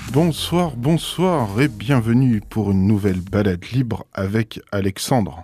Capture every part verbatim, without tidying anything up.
Bonsoir, bonsoir et bienvenue pour une nouvelle balade libre avec Alexandre.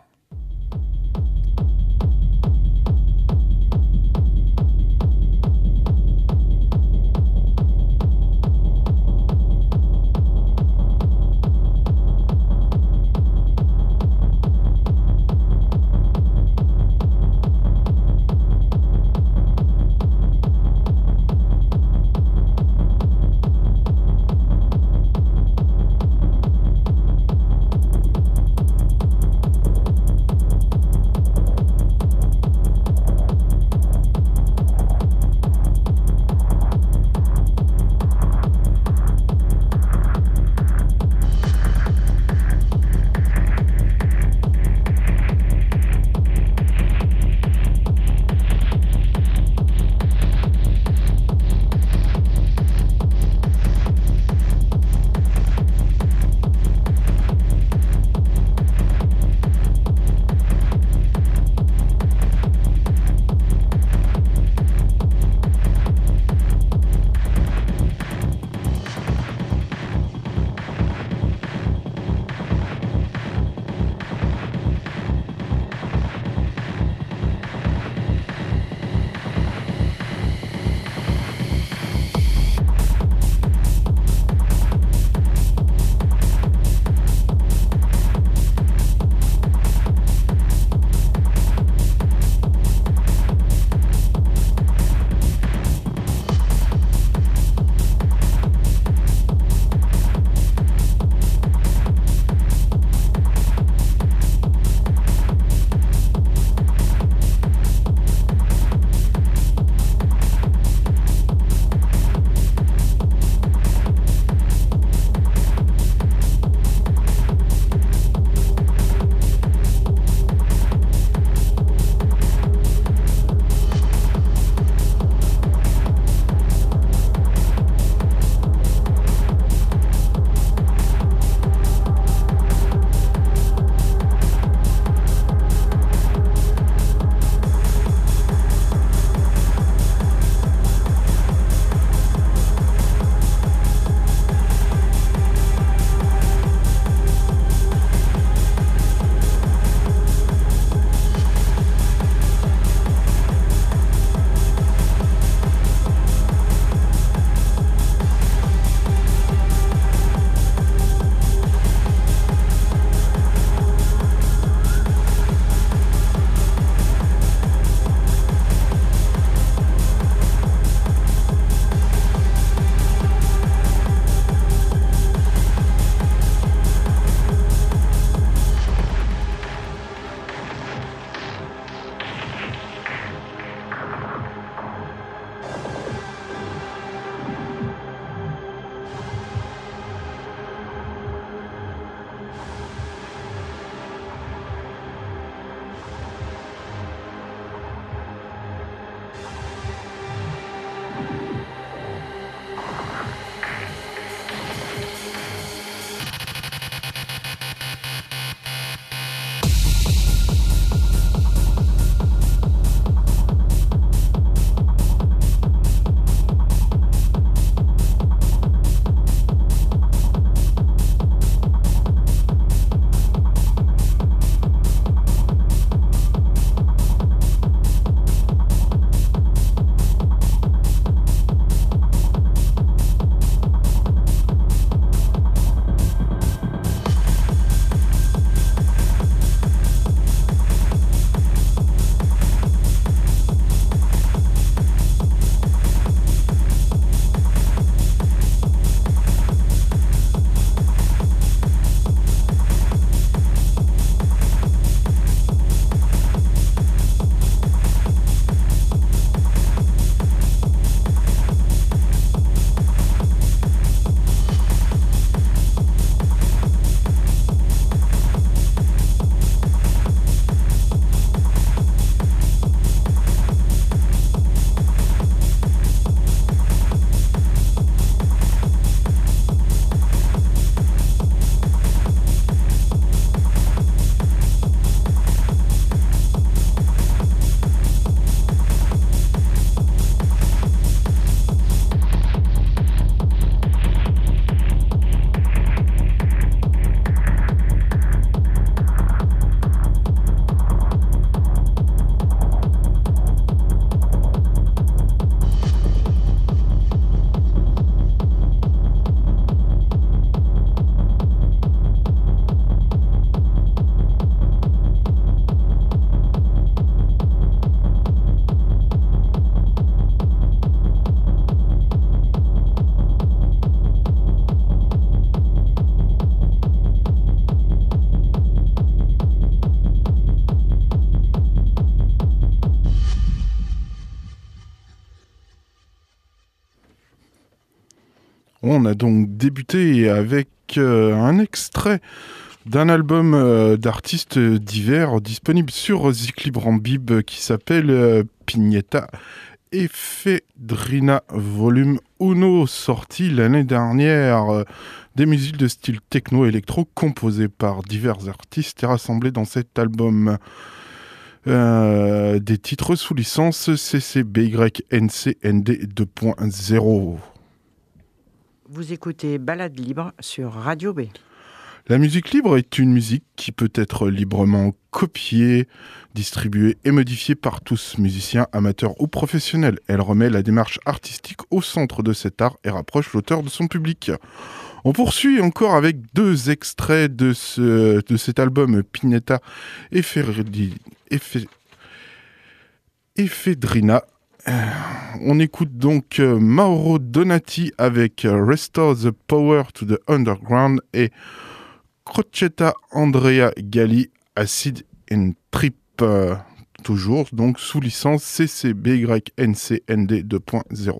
On a donc débuté avec euh, un extrait d'un album euh, d'artistes divers disponible sur Ziclibrambib qui s'appelle euh, Pignetta Ephedrina Volume Uno, sorti l'année dernière. Euh, des musiques de style techno-électro composées par divers artistes et rassemblées dans cet album. Euh, des titres sous licence C C B Y N C N D deux point zéro. Vous écoutez Balade libre sur Radio B. La musique libre est une musique qui peut être librement copiée, distribuée et modifiée par tous, musiciens, amateurs ou professionnels. Elle remet la démarche artistique au centre de cet art et rapproche l'auteur de son public. On poursuit encore avec deux extraits de, ce, de cet album Pignetta Ephedrina. On écoute donc Mauro Donati avec Restore the Power to the Underground et Crocetta Andrea Galli, Acid and Trip, euh, toujours donc sous licence C C B Y N C N D deux point zéro.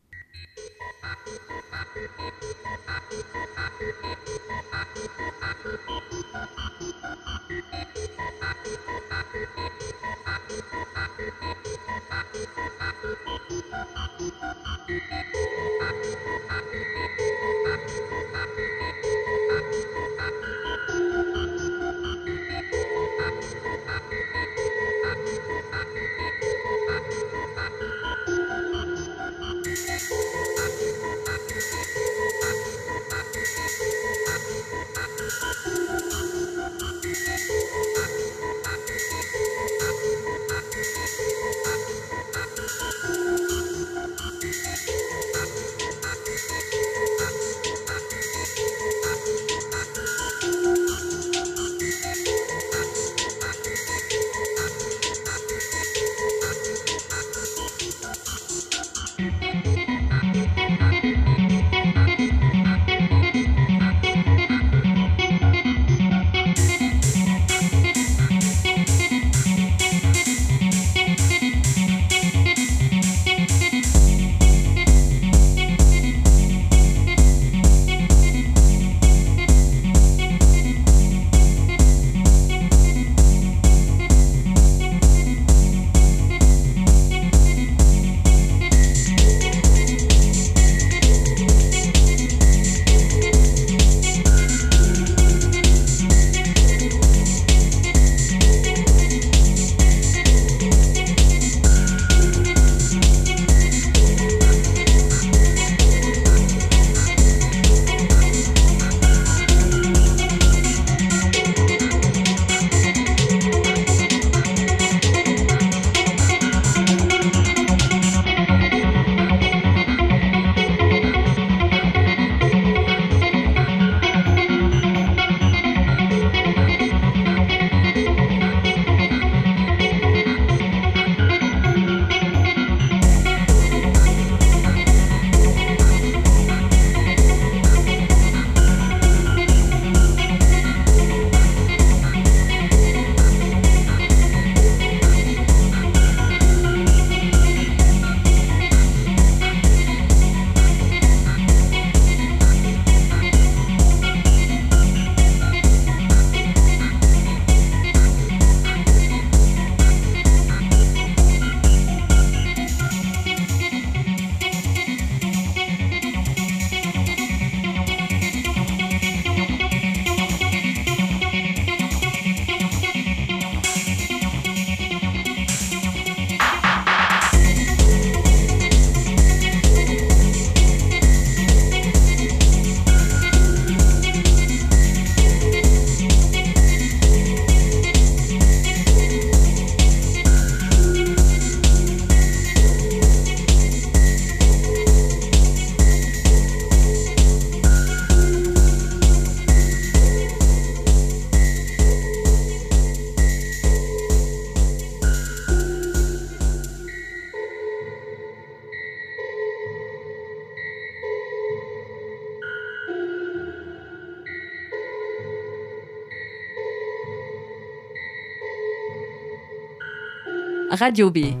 Radio B.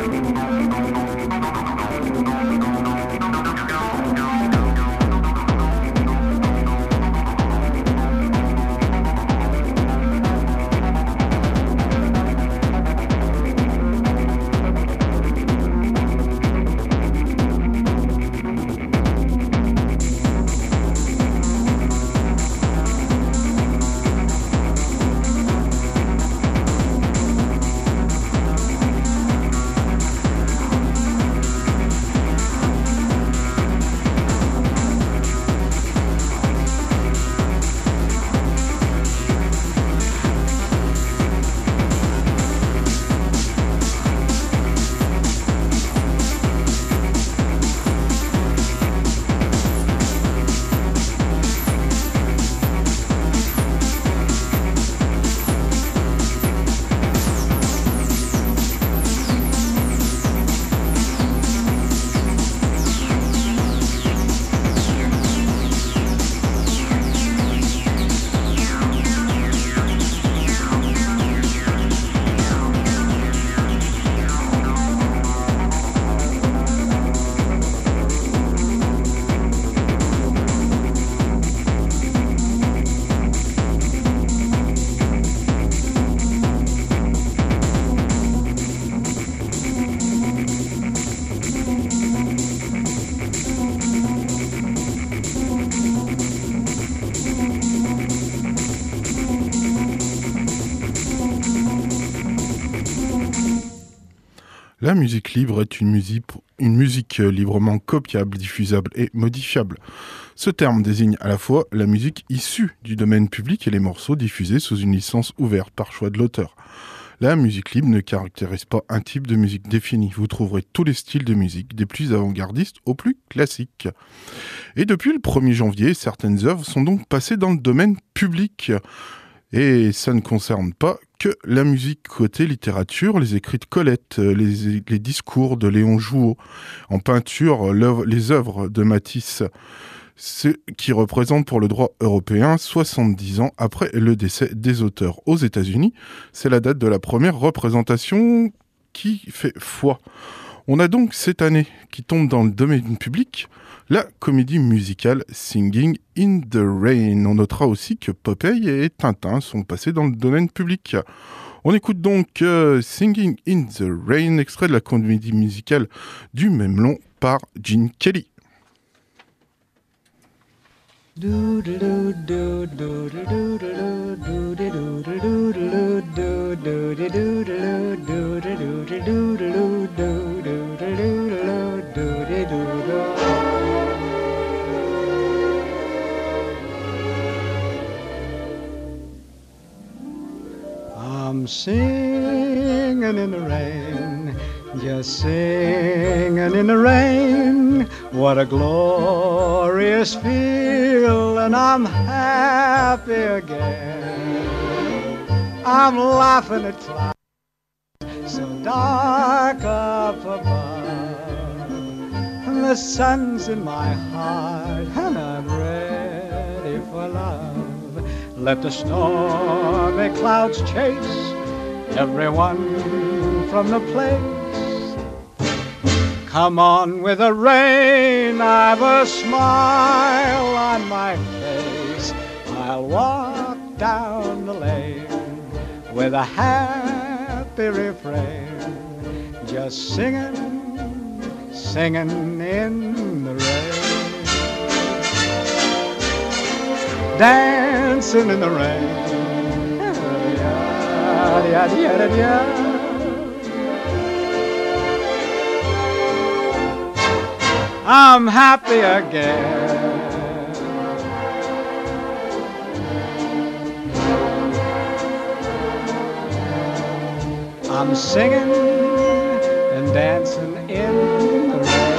La musique libre est une musique, une musique librement copiable, diffusable et modifiable. Ce terme désigne à la fois la musique issue du domaine public et les morceaux diffusés sous une licence ouverte par choix de l'auteur. La musique libre ne caractérise pas un type de musique défini. Vous trouverez tous les styles de musique, des plus avant-gardistes aux plus classiques. Et depuis le premier janvier, certaines œuvres sont donc passées dans le domaine public. Et ça ne concerne pas que la musique côté littérature, les écrits de Colette, les, les discours de Léon Jouot, en peinture, les œuvres de Matisse, ce qui représente pour le droit européen soixante-dix ans après le décès des auteurs. Aux États-Unis, c'est la date de la première représentation qui fait foi. On a donc cette année qui tombe dans le domaine public la comédie musicale Singing in the Rain. On notera aussi que Popeye et Tintin sont passés dans le domaine public. On écoute donc euh, Singing in the Rain, extrait de la comédie musicale du même nom par Gene Kelly. I'm singing in the rain, just singing in the rain. What a glorious feel, and I'm happy again. I'm laughing at clouds so dark up above, and the sun's in my heart, and I'm ready for love. Let the stormy clouds chase everyone from the place. Come on with the rain, I've a smile on my face. I'll walk down the lane with a happy refrain, just singing, singing in the rain. Dancing in the rain. I'm happy again. I'm singing and dancing in the rain.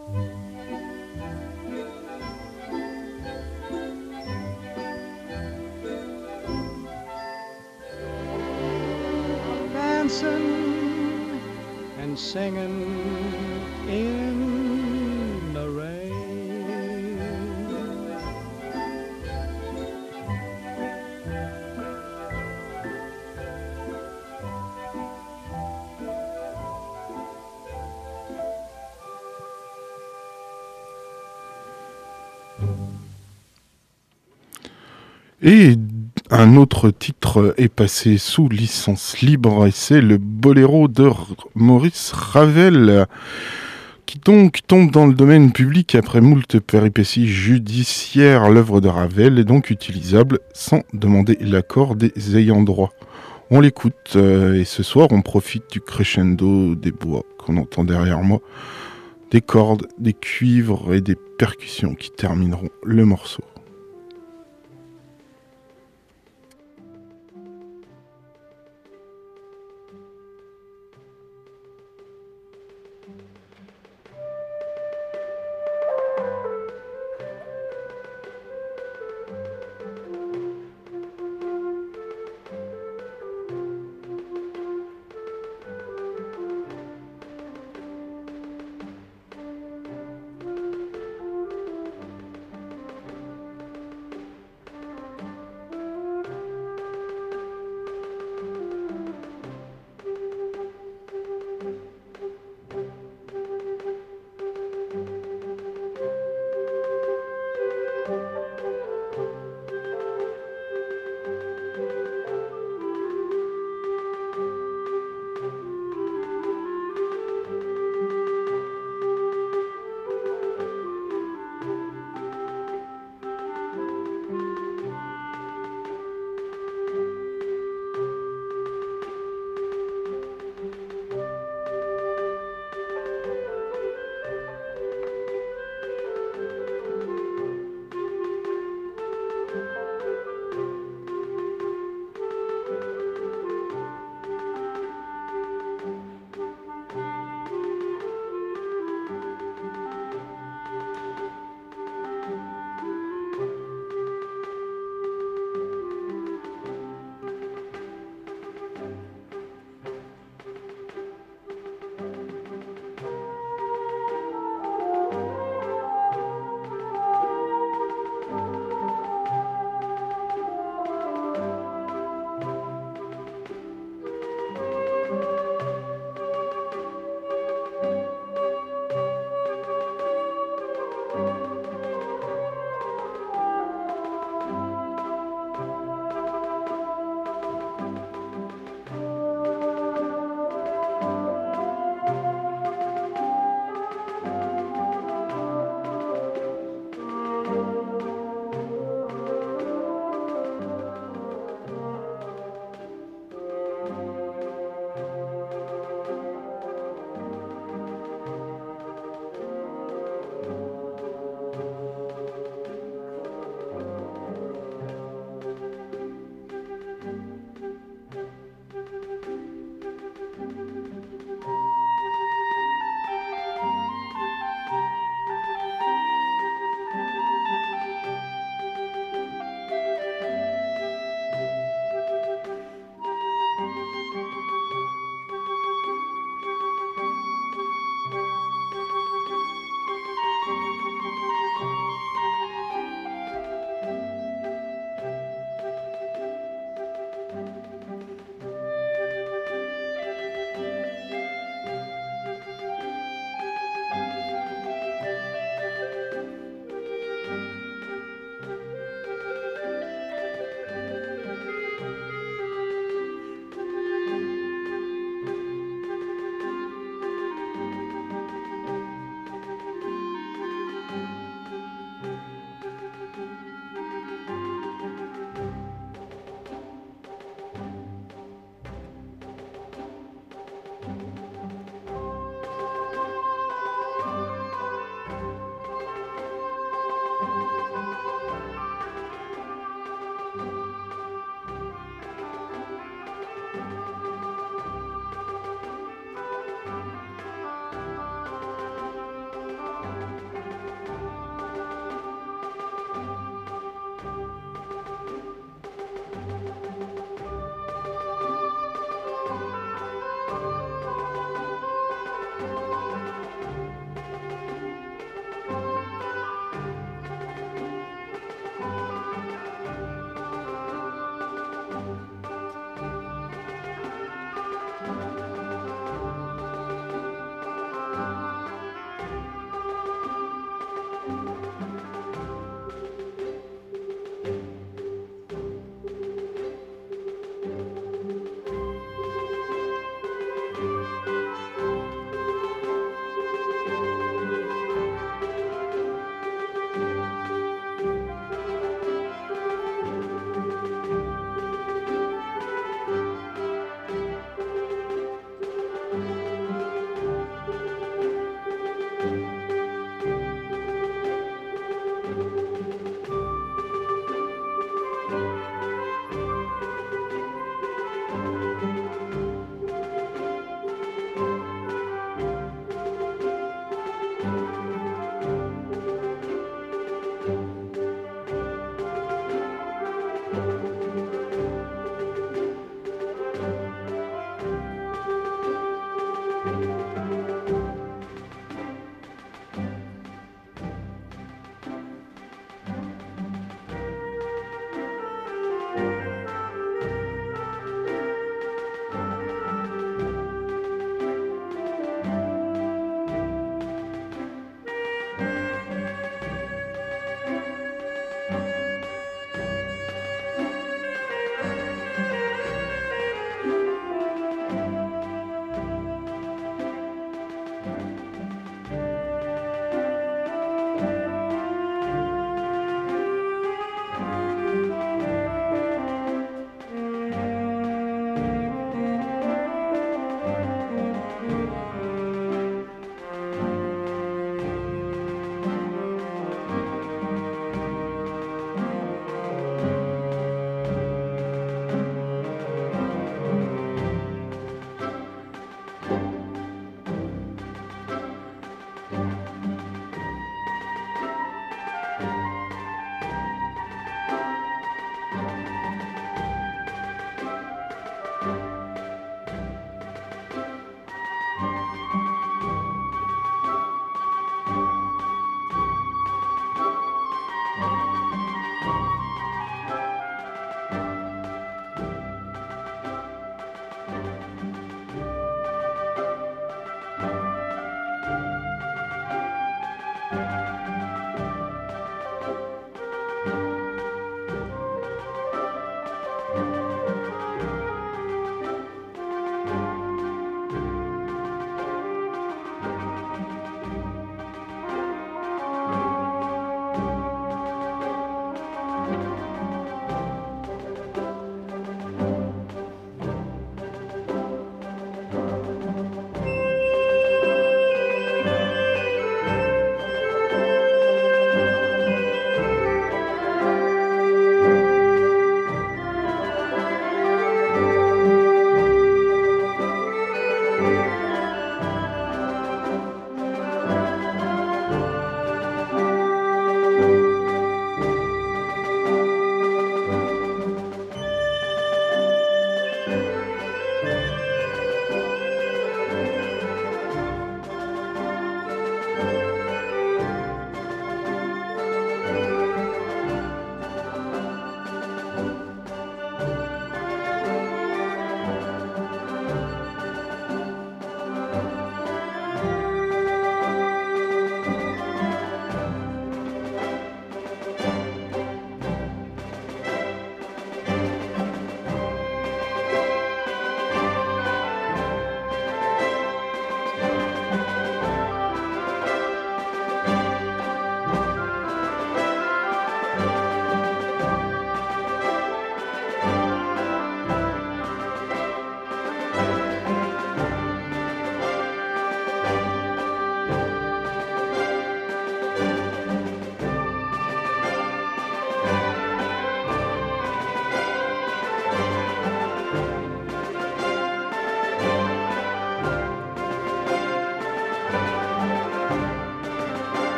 Dancing and singing in the rain. Et un autre titre est passé sous licence libre et c'est le Boléro de R- Maurice Ravel qui donc tombe dans le domaine public après moult péripéties judiciaires. L'œuvre de Ravel est donc utilisable sans demander l'accord des ayants droit. On l'écoute euh, et ce soir on profite du crescendo des bois qu'on entend derrière moi, des cordes, des cuivres et des percussions qui termineront le morceau.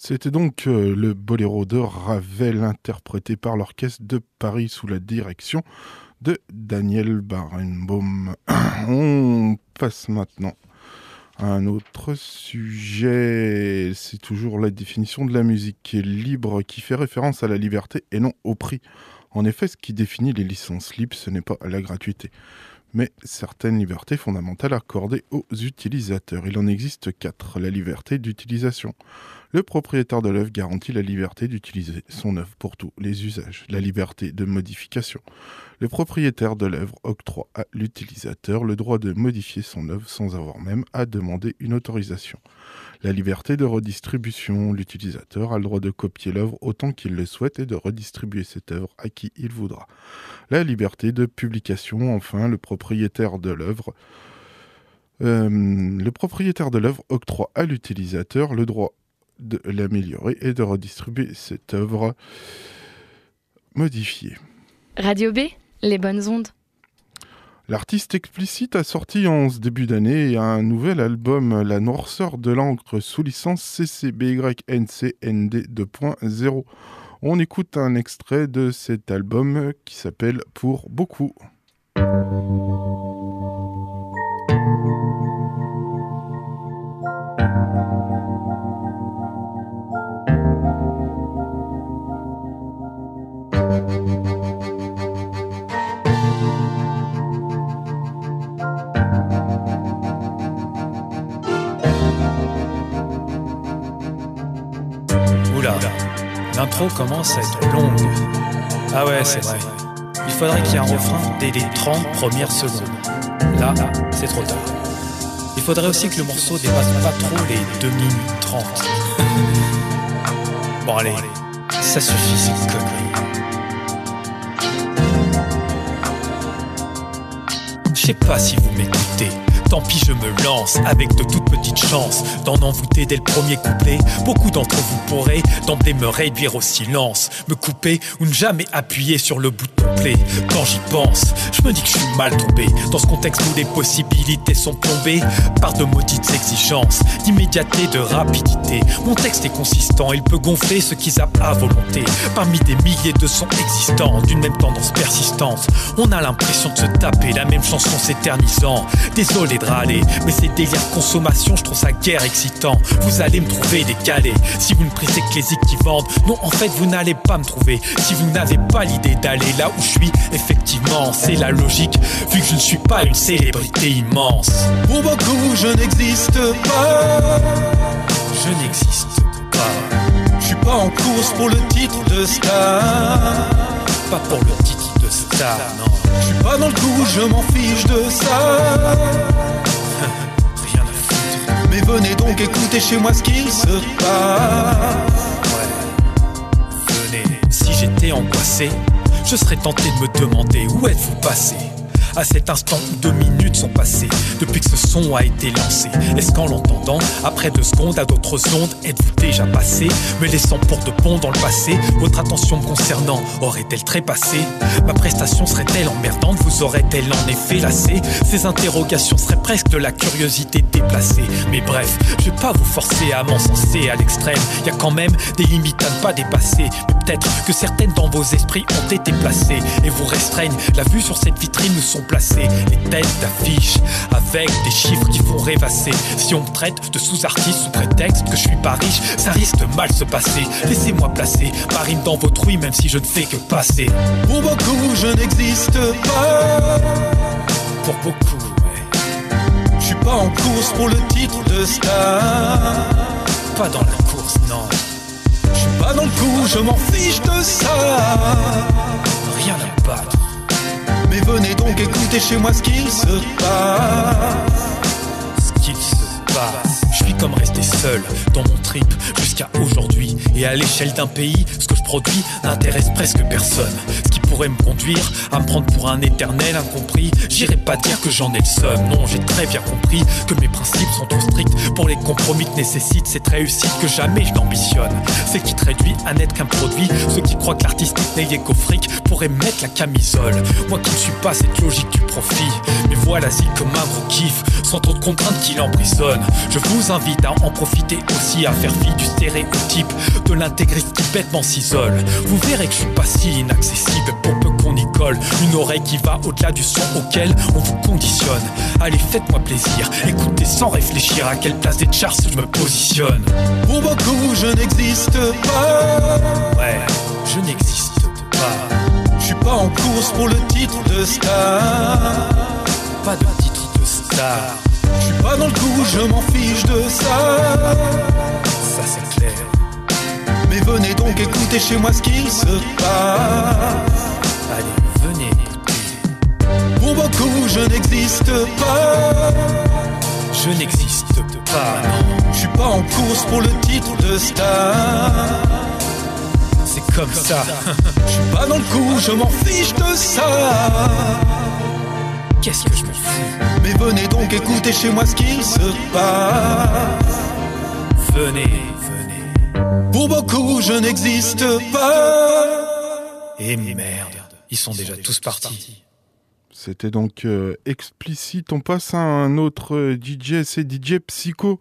C'était donc euh, le boléro de Ravel interprété par l'Orchestre de Paris sous la direction de Daniel Barenboim. On passe maintenant à un autre sujet. C'est toujours la définition de la musique qui est libre, qui fait référence à la liberté et non au prix. En effet, ce qui définit les licences libres, ce n'est pas la gratuité, mais certaines libertés fondamentales accordées aux utilisateurs. Il en existe quatre. La liberté d'utilisation. Le propriétaire de l'œuvre garantit la liberté d'utiliser son œuvre pour tous les usages. La liberté de modification. Le propriétaire de l'œuvre octroie à l'utilisateur le droit de modifier son œuvre sans avoir même à demander une autorisation. La liberté de redistribution. L'utilisateur a le droit de copier l'œuvre autant qu'il le souhaite et de redistribuer cette œuvre à qui il voudra. La liberté de publication. Enfin, le propriétaire de l'œuvre euh, le propriétaire de l'œuvre octroie à l'utilisateur le droit de l'améliorer et de redistribuer cette œuvre modifiée. Radio B, les bonnes ondes. L'artiste Explicite a sorti en ce début d'année un nouvel album, La noirceur de l'encre, sous licence C C B Y N C N D deux point zéro. On écoute un extrait de cet album qui s'appelle Pour beaucoup. Oula, l'intro commence à être longue. Ah ouais, c'est vrai. Il faudrait qu'il y ait un refrain dès les trente premières secondes. Là, c'est trop tard. Il faudrait aussi que le morceau dépasse pas trop les deux minutes trente. Bon allez, ça suffit ces conneries. Je sais pas si vous m'écoutez. Tant pis, je me lance avec de toutes petites chances d'en envoûter dès le premier couplet. Beaucoup d'entre vous pourraient d'emblée me réduire au silence, me couper ou ne jamais appuyer sur le bouton play. Quand j'y pense, je me dis que je suis mal tombé dans ce contexte où les possibilités sont plombées par de maudites exigences, d'immédiateté, de rapidité. Mon texte est consistant, il peut gonfler ceux qui zappent à volonté. Parmi des milliers de sons existants, d'une même tendance persistante, on a l'impression de se taper la même chanson s'éternisant. Désolé de râler, mais ces délires de consommation, je trouve ça guère excitant. Vous allez me trouver décalé si vous ne prisez que les zik qui vendent. Non, en fait, vous n'allez pas me trouver si vous n'avez pas l'idée d'aller là où je suis. Effectivement, c'est la logique, vu que je ne suis pas une célébrité immense. Pour beaucoup, je n'existe pas. Je n'existe pas. Je suis pas en course pour le titre de star. Pas pour le titre de star, non. Je suis pas dans le coup, je m'en fiche de ça. Rien à foutre. Mais venez donc écouter chez moi ce qu'il se passe. Ouais. Venez. Si j'étais angoissé, je serais tenté de me demander où êtes-vous passé. À cet instant où deux minutes sont passées depuis que ce son a été lancé. Est-ce qu'en l'entendant, après deux secondes à d'autres ondes, êtes-vous déjà passé, me laissant pour de bon dans le passé? Votre attention me concernant aurait-elle trépassé? Ma prestation serait-elle emmerdante? Vous aurait-elle en effet lassé? Ces interrogations seraient presque de la curiosité déplacée. Mais bref, je vais pas vous forcer à m'encenser à l'extrême. Y a quand même des limites à ne pas dépasser. Mais peut-être que certaines dans vos esprits ont été placées et vous restreignent. La vue sur cette vitrine nous sont placés, les têtes d'affiches avec des chiffres qui font rêvasser. Si on me traite de sous-artiste sous prétexte que je suis pas riche, ça risque de mal se passer. Laissez-moi placer ma rime dans votre ouïe, même si je ne fais que passer. Pour beaucoup, je n'existe pas. Pour beaucoup, ouais. Je suis pas en course pour le titre de star. Pas dans la course, non. Je suis pas dans le coup, je m'en fiche de ça. Rien à battre. Mais venez donc écouter chez moi ce qu'il se passe. Ce qu'il se passe. Je suis comme resté seul dans mon trip jusqu'à aujourd'hui. Et à l'échelle d'un pays, ce que je produit n'intéresse presque personne. Ce qui pourrait me conduire à me prendre pour un éternel incompris. J'irai pas dire que j'en ai le seum, non, j'ai très bien compris que mes principes sont trop stricts pour les compromis que nécessite cette réussite que jamais je n'ambitionne. C'est qui te réduit à n'être qu'un produit. Ceux qui croient que l'artistique n'est lié qu'au fric pourraient mettre la camisole. Moi qui ne suis pas cette logique du profit, mais vois l'asile comme un gros kiff, sans trop de contraintes qui l'emprisonnent. Je vous invite à en profiter aussi, à faire fi du stéréotype de l'intégriste qui bêtement s'isole. Vous verrez que je suis pas si inaccessible pour peu qu'on y colle. Une oreille qui va au-delà du son auquel on vous conditionne. Allez, faites-moi plaisir, écoutez sans réfléchir à quelle place des charts je me positionne. Pour beaucoup, je n'existe pas. Ouais, je n'existe pas. Je suis pas en course pour le titre de star. Pas de titre de star. Je suis pas dans le coup, je m'en fiche de ça. Ça c'est clair. Mais venez donc écouter chez moi ce qu'il se passe. Allez, venez écouter. Pour beaucoup, je n'existe pas. Je n'existe pas, non. Je suis pas en course pour le titre de star. C'est comme ça. Je suis pas dans le coup, je m'en fiche de ça. Qu'est-ce que je me fous? Mais venez donc écouter chez moi ce qu'il se passe. Venez, venez. Pour beaucoup, je n'existe pas. Et merde, ils sont déjà tous partis. C'était donc euh, explicite. On passe à un autre euh, D J, c'est D J Psycho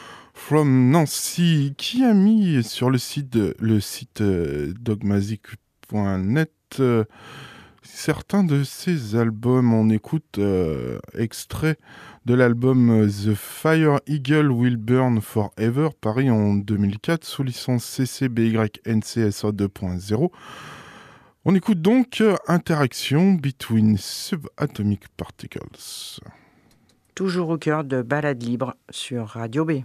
from Nancy, qui a mis sur le site, le site euh, dogmatic point net euh, certains de ses albums. On écoute euh, extrait de l'album euh, The Fire Eagle Will Burn Forever, paru en deux mille quatre sous licence C C B Y N C S A deux point zéro. On écoute donc euh, Interaction Between Subatomic Particles. Toujours au cœur de Balade libre sur Radio B.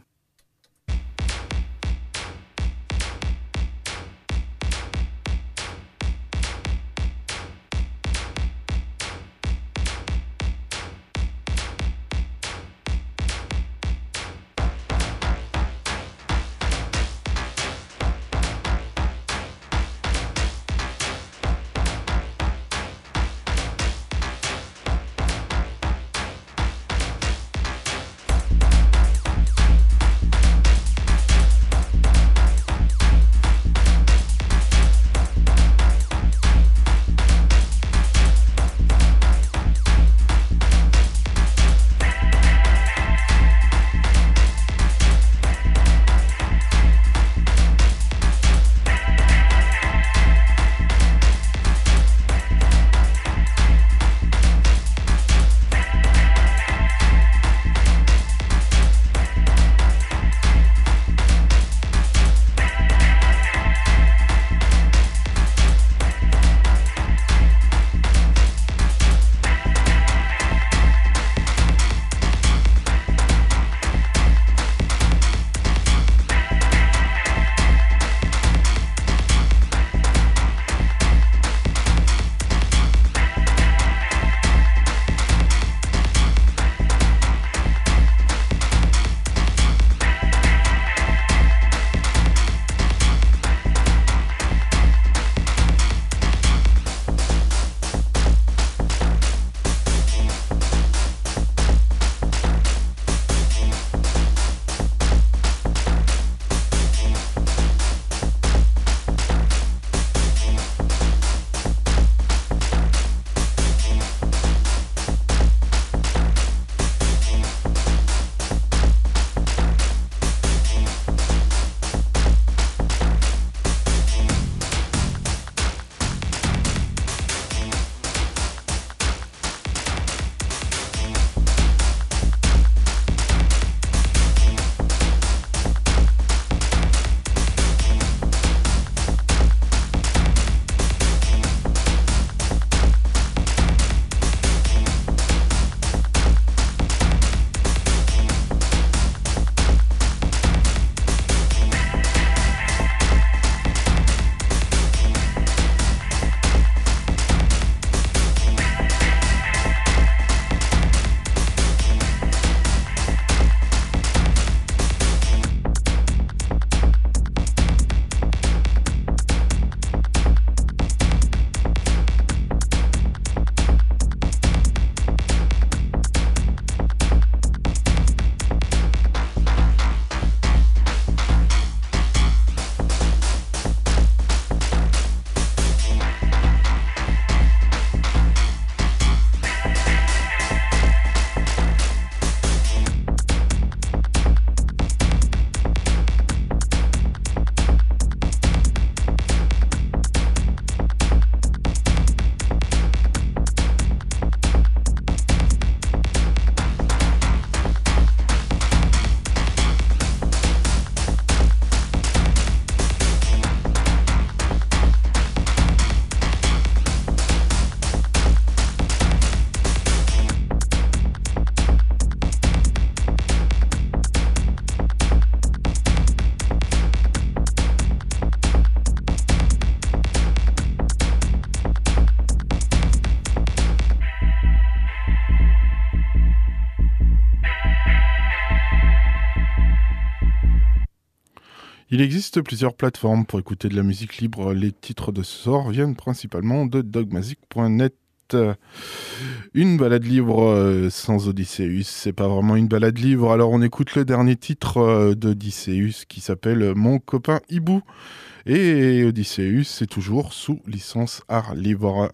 Il existe plusieurs plateformes pour écouter de la musique libre. Les titres de ce soir viennent principalement de dogmazic point net. Une balade libre sans Odysseus, c'est pas vraiment une balade libre. Alors on écoute le dernier titre d'Odysseus qui s'appelle Mon copain Hibou. Et Odysseus, c'est toujours sous licence art libre.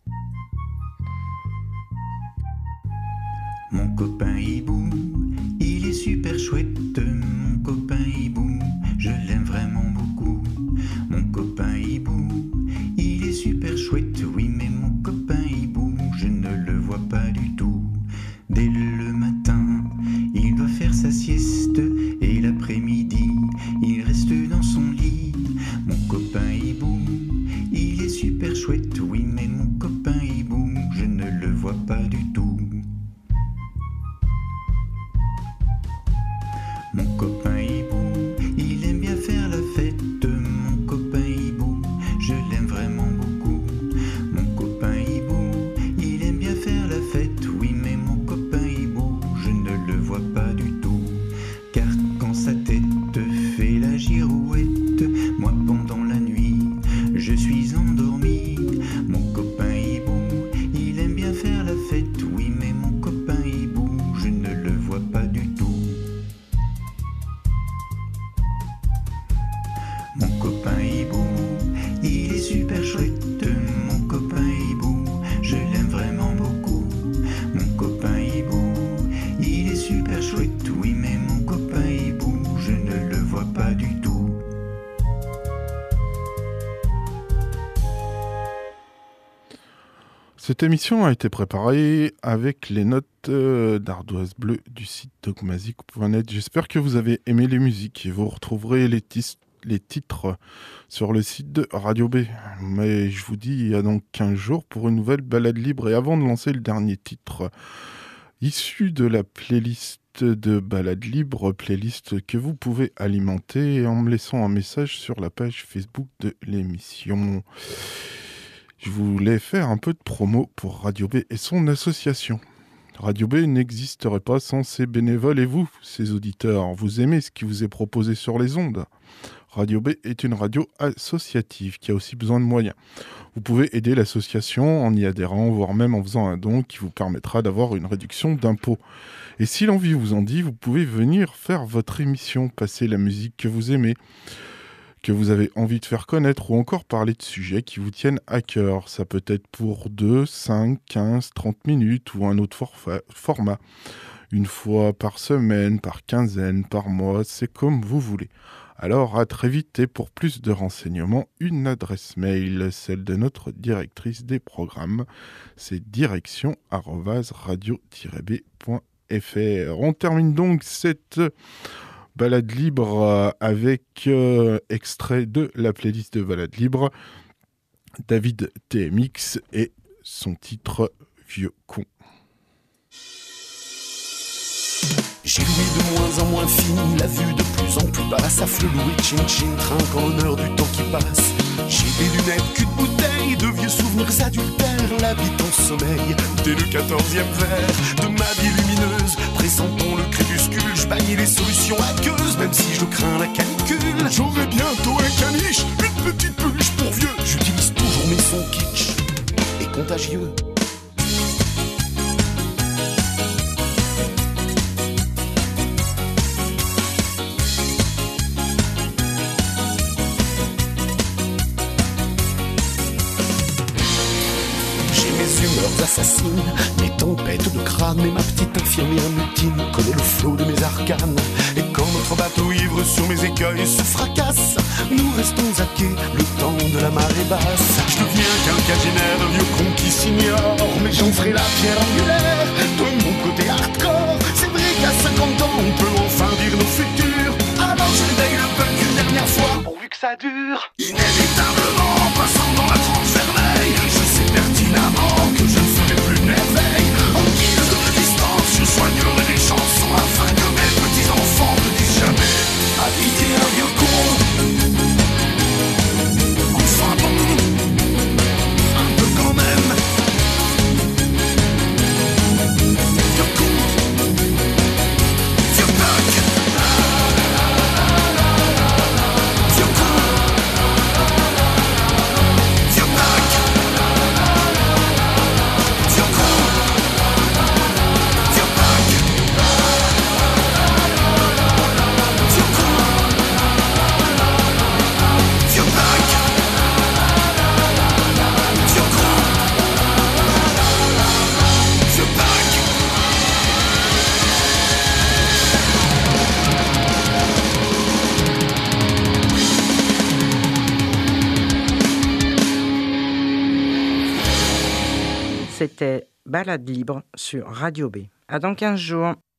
Mon copain Hibou, il est super chouette. Mon copain Hibou, je l'aime vraiment beaucoup. Mon copain Hibou, il est super chouette. Oui, mais mon copain Hibou, je ne le vois pas du tout. Dès le matin, il doit faire sa sieste. Et l'après-midi, il reste dans son lit. Mon copain Hibou, il est super chouette. Oui, mais mon copain Hibou, je ne le vois pas du tout. Mon copain Hibou, il aime bien faire la fête. Mon copain Hibou, je l'aime vraiment beaucoup. Mon copain Hibou, il aime bien faire la fête. Oui, mais mon copain Hibou, je ne le vois pas du tout. Car quand sa tête fait la girouette, moi pendant la nuit, je suis endormi. Mon copain Hibou, il aime bien faire la fête. Oui, mais mon copain Hibou, je ne le vois pas du tout. Mon copain Hibou, il est super chouette. Mon copain Hibou, je l'aime vraiment beaucoup. Mon copain Hibou, il est super chouette. Oui, mais mon copain Hibou, je ne le vois pas du tout. Cette émission a été préparée avec les notes euh, d'ardoise bleue du site dogmazic point net. J'espère que vous avez aimé les musiques et vous retrouverez les, tis- les titres sur le site de Radio B. Mais je vous dis, il y a donc quinze jours pour une nouvelle balade libre. Et avant de lancer le dernier titre issu de la playlist de balade libre, playlist que vous pouvez alimenter en me laissant un message sur la page Facebook de l'émission. Je voulais faire un peu de promo pour Radio B et son association. Radio B n'existerait pas sans ses bénévoles et vous, ses auditeurs. Vous aimez ce qui vous est proposé sur les ondes. Radio B est une radio associative qui a aussi besoin de moyens. Vous pouvez aider l'association en y adhérant, voire même en faisant un don qui vous permettra d'avoir une réduction d'impôts. Et si l'envie vous en dit, vous pouvez venir faire votre émission, passer la musique que vous aimez, que vous avez envie de faire connaître ou encore parler de sujets qui vous tiennent à cœur. Ça peut être pour deux, cinq, quinze, trente minutes ou un autre forfa- format. Une fois par semaine, par quinzaine, par mois, c'est comme vous voulez. Alors à très vite et pour plus de renseignements, une adresse mail, celle de notre directrice des programmes, c'est direction arobase radio tiret b point f r. On termine donc cette balade libre avec euh, extrait de la playlist de balade libre, David T M X et son titre Vieux con. J'ai loué de moins en moins fine, la vue de plus en plus basse, affle loué chin chin, trinquant l'heure du temps qui passe. J'ai des lunettes, cul de bouteille, de vieux souvenirs adultères, l'habitant sommeil, dès le quatorzième verre de ma vie lumineuse, pressentant le crépuscule, je bannis les solutions aqueuses, même si je crains la canicule. J'aurai bientôt un caniche, une petite peluche pour vieux, j'utilise toujours mes sons kitsch et contagieux. Assassine, mes tempêtes de crâne et ma petite infirmière mutine connaît le flot de mes arcanes. Et quand notre bateau ivre sur mes écueils se fracasse, nous restons à quai le temps de la marée basse. Je deviens quinquagénaire, un vieux con qui s'ignore, mais j'en ferai la pierre angulaire de mon côté hardcore. C'est vrai qu'à cinquante ans on peut enfin dire nos futurs. Alors je réveille le punk une dernière fois pourvu que ça dure. Inévitablement passant dans la trente vermeille, je sais pertinemment que je ne ferai plus de merveille. En guise de résistance, je soignerai les chansons afin que mes petits-enfants ne disent jamais habiter un vieux con. Enfin bon, un peu quand même. Vieux con, vieux punk. C'était Balade libre sur Radio B. À dans quinze jours.